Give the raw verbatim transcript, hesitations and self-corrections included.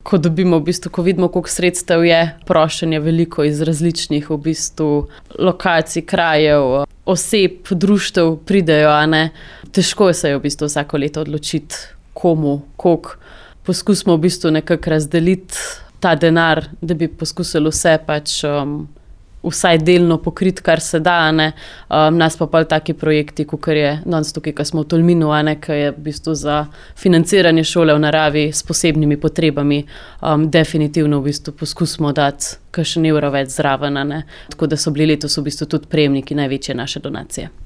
ko dobimo, v bistvu, ko vidimo, koliko sredstev je, prošenje veliko iz različnih v bistvu lokacij, krajev, oseb, društev pridejo, a ne. Težko se je v bistvu vsako leto odločiti, komu, koliko. Poskusimo v bistvu nekako razdeliti ta denar, da bi poskusili vse pač um, vsaj delno pokriti, kar se da, a ne. Um, nas pa pol taki projekti, kakor je danes tukaj, ko smo v Tolminu, a ne, ki je v bistvu za financiranje šole v naravi s posebnimi potrebami, um, definitivno v bistvu poskusimo dati kakšen evro več zraven, a ne. Tako da so bili letos v bistvu tudi prejemniki največje naše donacije.